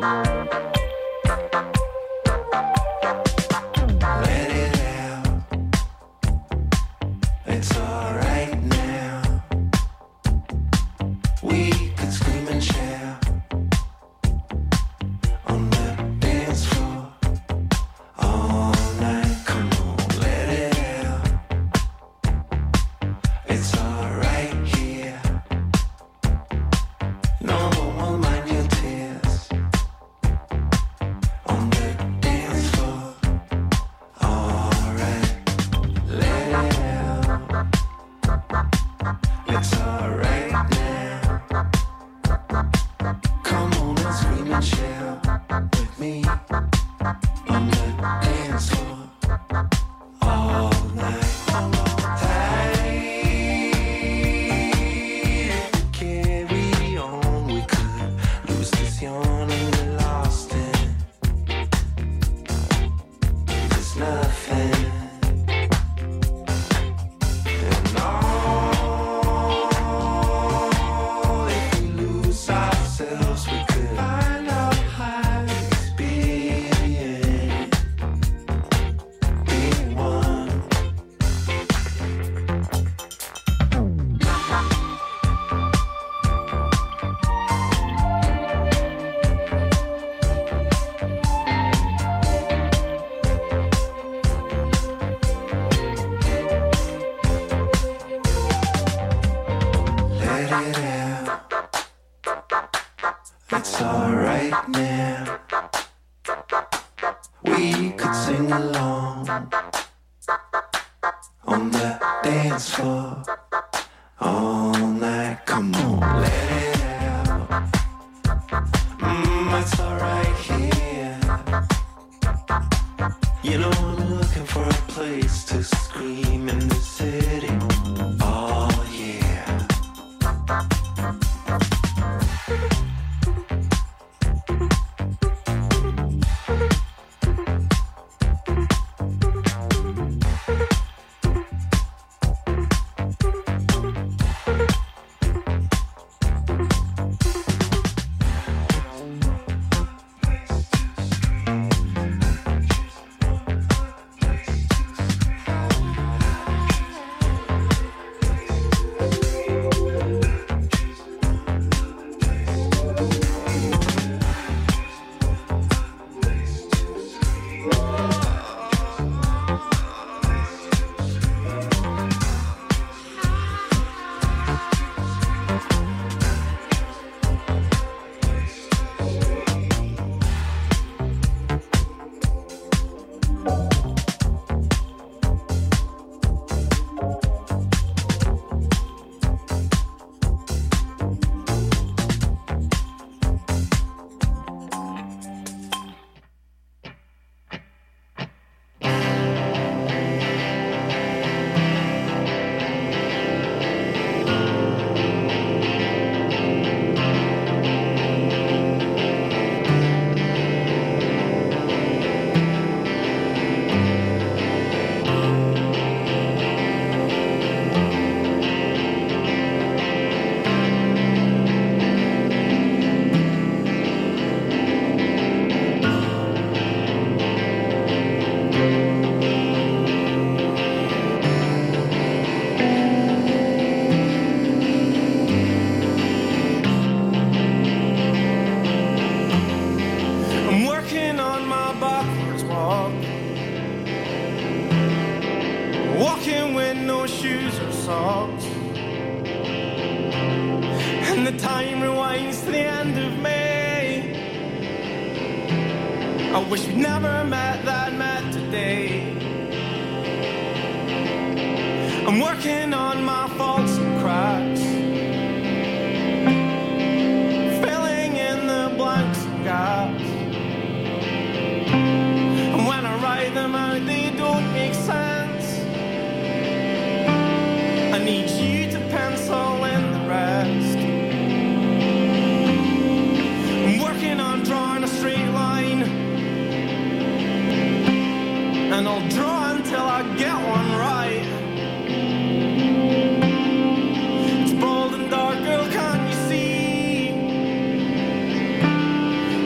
And I'll draw until I get one right.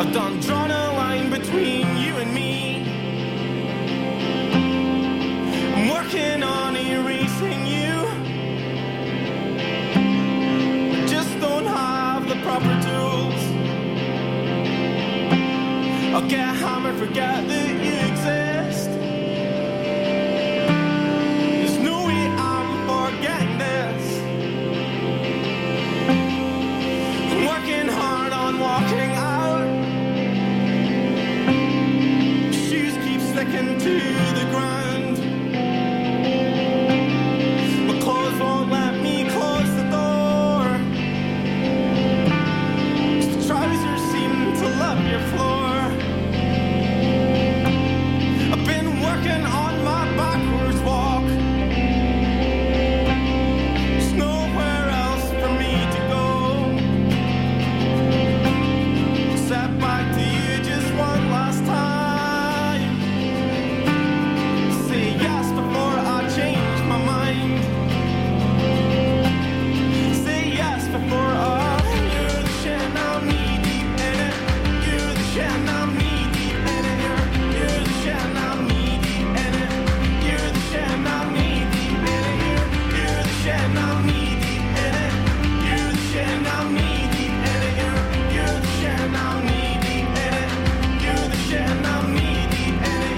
I've done drawn a line between you and me. I'm working on erasing you. I just don't have the proper tools. I'll get hammered, forget that you exist. There's no way I'm forgetting this. I'm working hard on walking out. Shoes keep sticking to the ground. My clothes won't let me close the door. The trousers seem to love your floor. Working on my backwards walk. There's nowhere else for me to go. Step back to you just one last time. Say yes before I change my mind. Say yes before you're the shit and I'm knee deep in it. You're the shit and I'm knee deep in it. You're the shit and I'm knee. And I'm knee deep in it. You're the shit and I'm knee deep in it. You're the shit and I'm knee deep in it. You're the shit and I'm knee deep in it. You're the shit and I'm knee deep in it.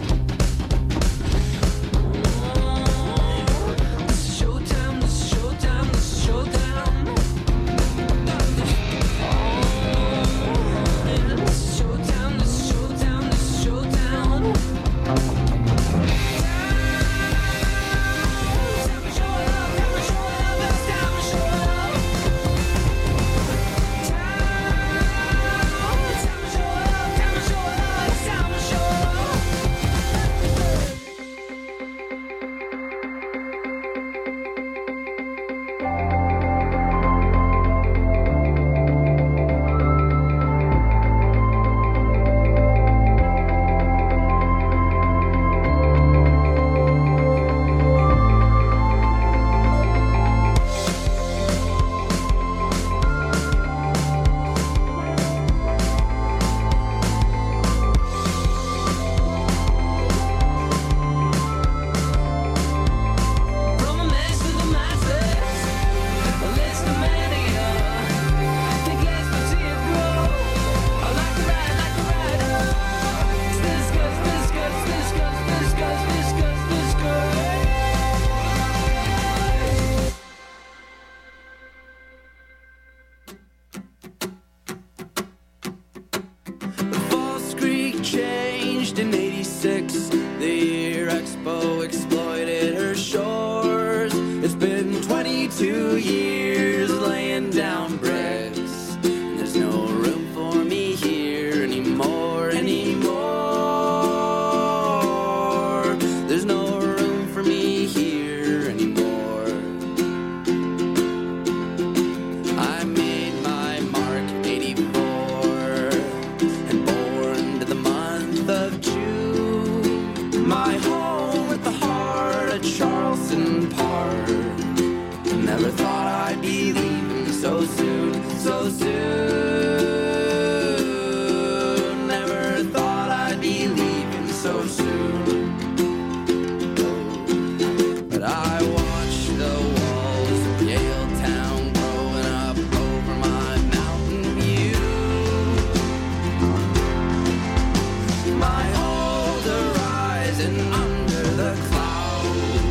Showtime. 1986, the year Expo exploited her shores. It's been 22 years laying down bricks, and there's no room for me here anymore. There's no room for me here anymore. I made my mark 84 and born to the month of June. My home at the heart of Charleston Park. Never thought I'd be leaving so soon, so soon. Never thought I'd be leaving so soon. But I watched the walls of Yale Town growing up over my mountain view. My old horizon under the clouds.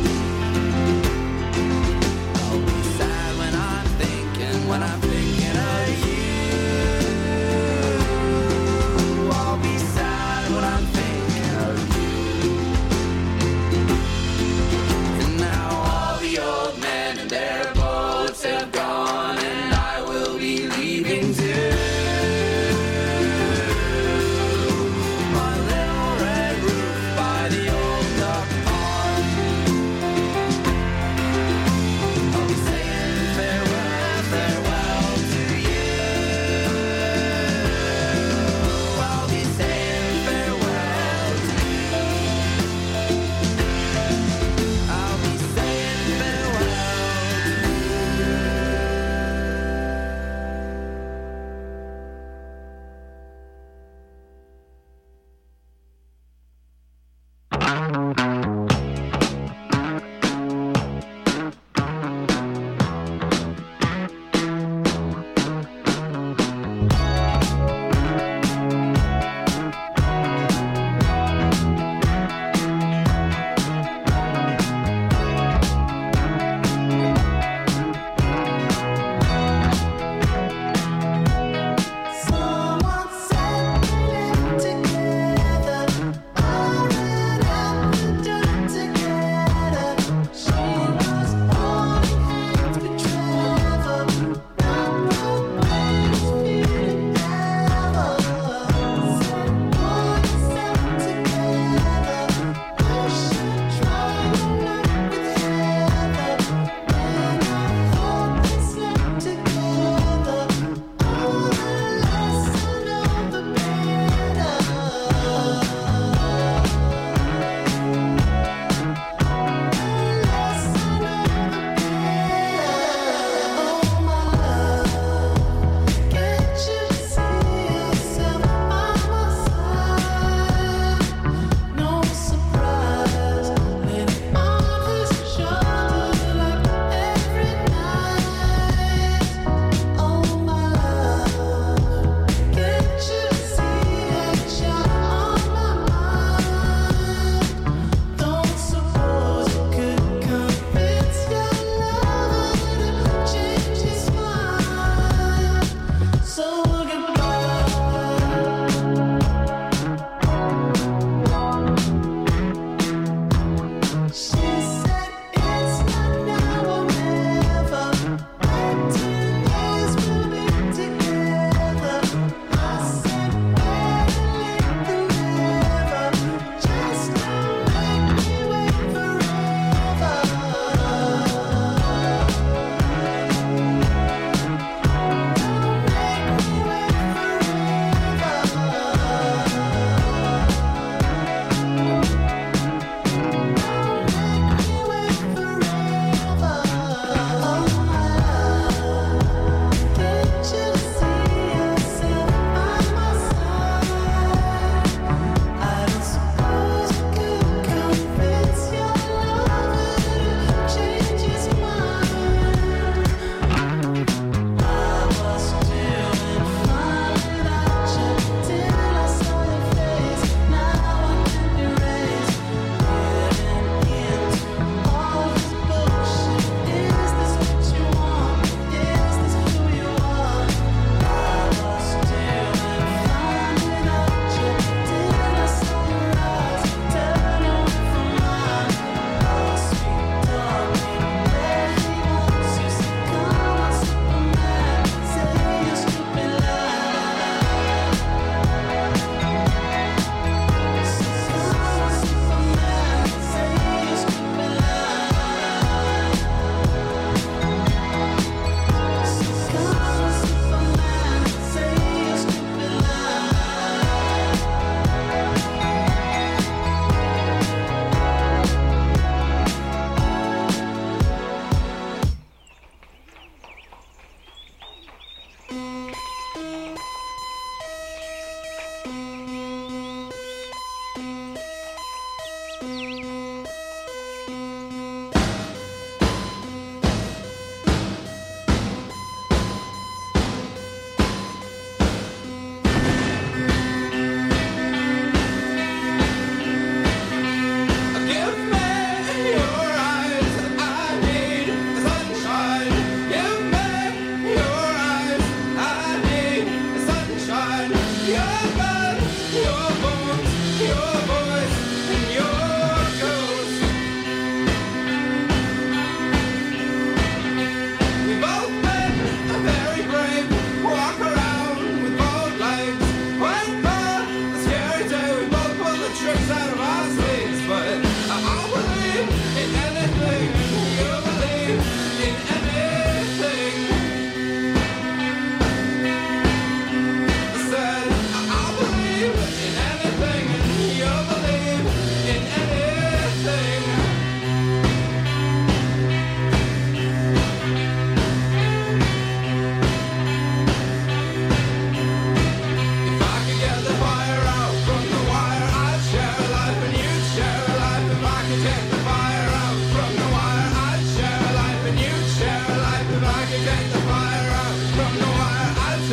I'll be sad when I'm thinking of you.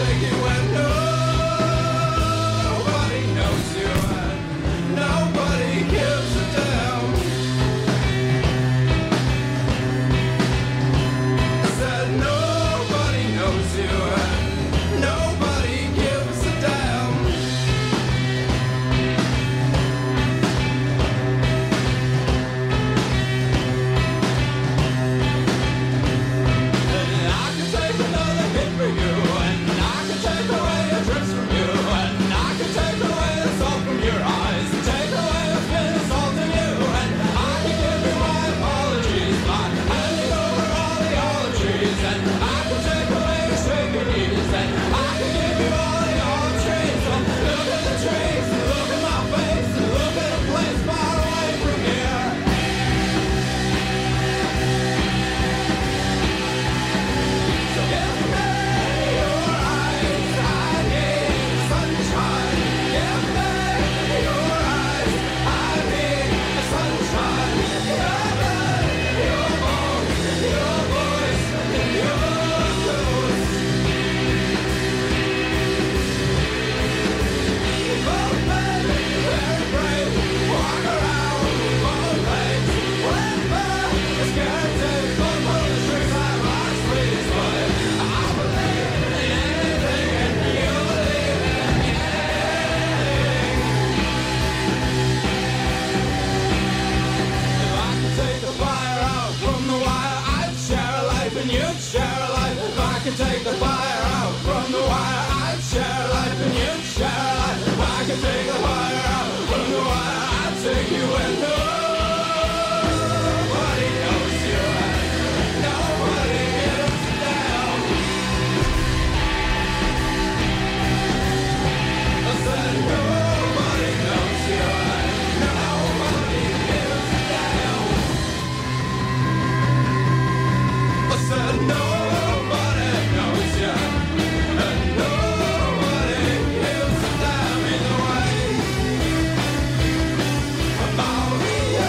take you where nobody knows you and nobody gives a damn. I said nobody knows you and nobody gives a damn. And I can take another hit for you, and I can take away your drips from you, and I can take away the salt from your eyes, and take away what's been assaulting you, and I can give you my apologies by handing over all the allergies, and I can take away your shaking knees, and I can give you all the olive trees. So look at the trees, look at my face, and look at a place far away from here. So give me your eyes, I need sunshine. Give me your eyes, I need sunshine. Give me your bones, your voice, and your clothes. Both men, very brave, walk around both legs. When the scared days, both of the tricks have our sleeves, but I believe in anything, and you believe in anything. If I could take the fire out from the wire, I'd share a life and you'd share a life. If I could take the fire out from the wire, I'd share a life and you'd share a life. If I could take the fire out from the wire, I'd take you and nobody knows you and nobody gives a damn. I said nobody knows you and nobody gives a damn. I said nobody knows you and nobody gives a damn either way. About the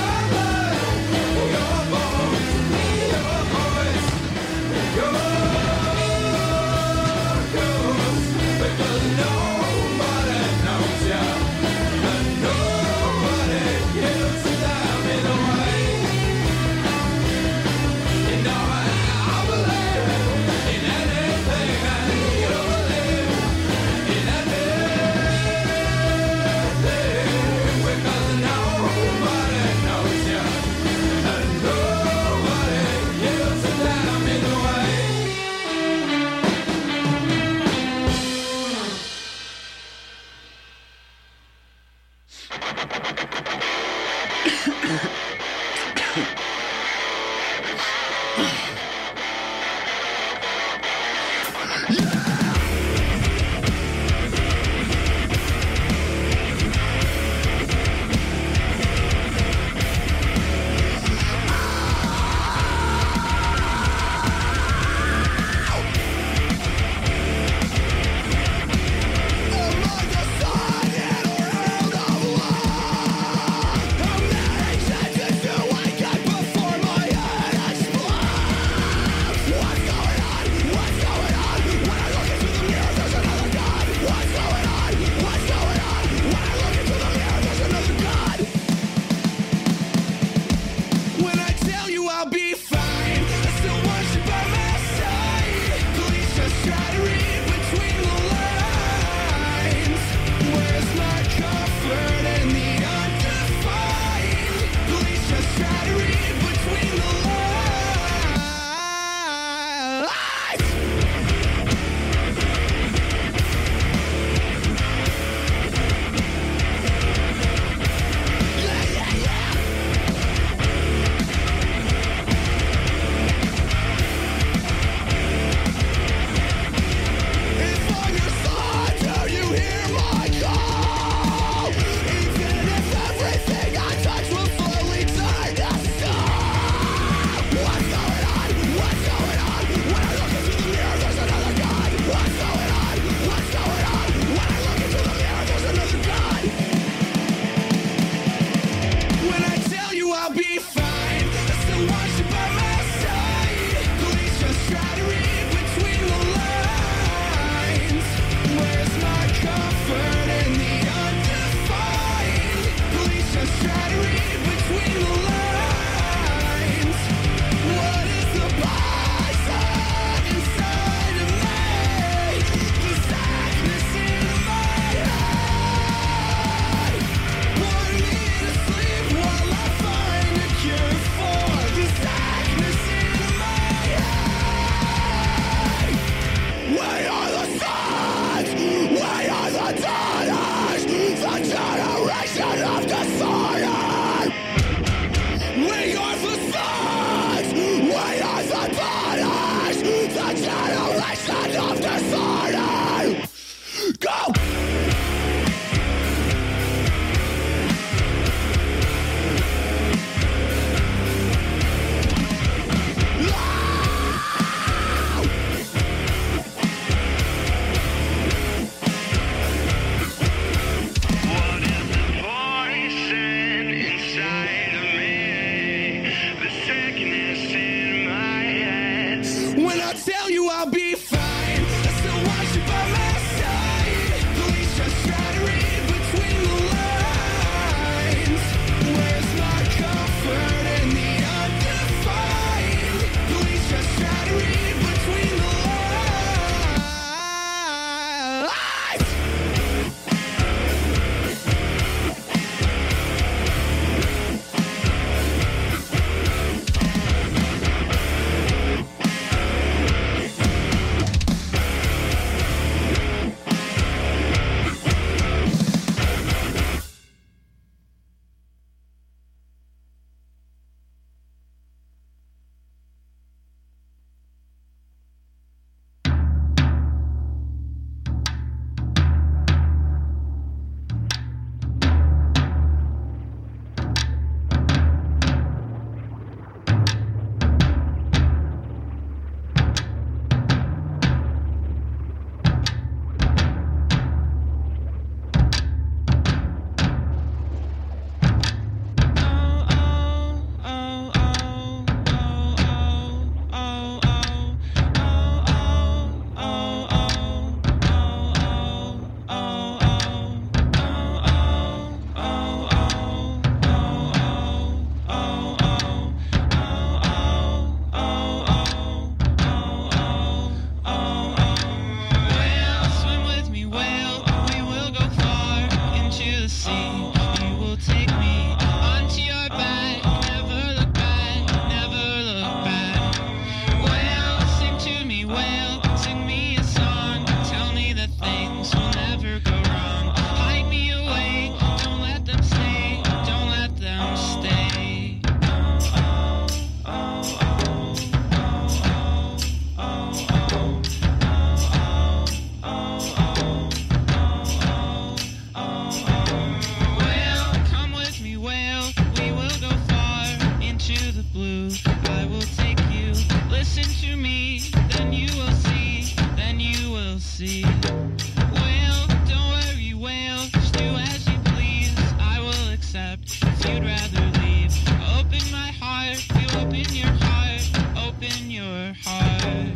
see. Well, don't worry, well, just do as you please. I will accept if you'd rather leave. Open my heart, you open your heart, open your heart.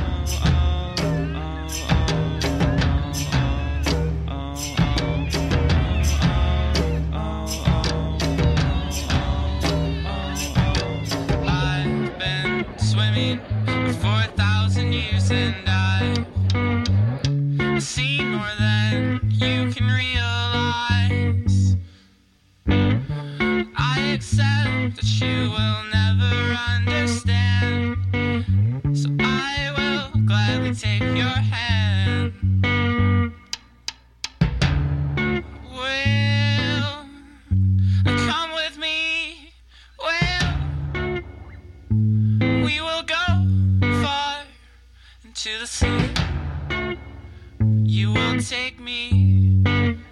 I've been swimming for 4,000 years and I've seen more than you can realize. I accept that you will never understand, so I will gladly take your hand. Will come with me? Will we will go far into the sea? You will take me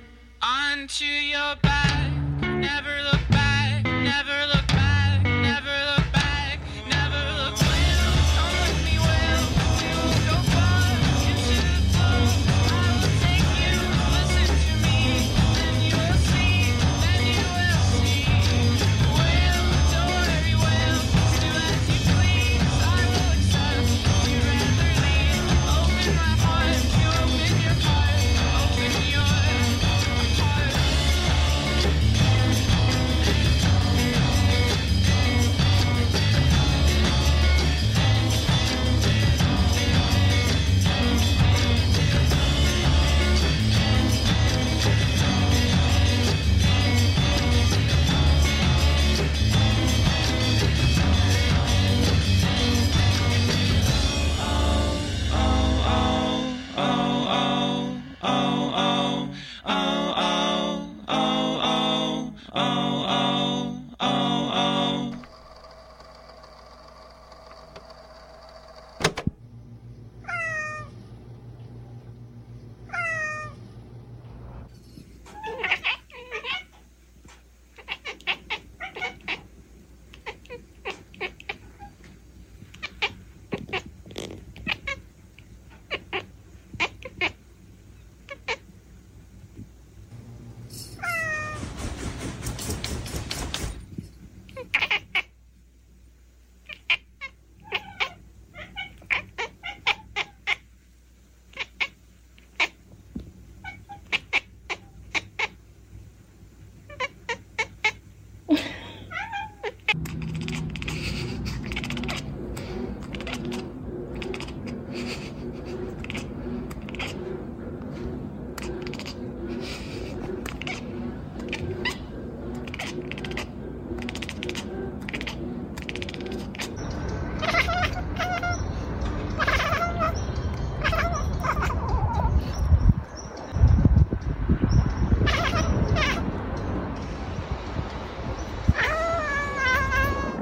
onto your back. Never look back, never look back, never look back, never look back. Come with me, Will. We will go far into the blue. I will take you, listen to me. Then you will see, then you will see. Will, don't worry, Will. Just do as you please. I will accept. You'd rather leave. Open my heart. You open your heart. Open your heart.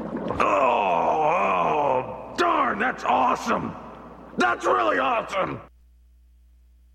That's awesome! That's really awesome!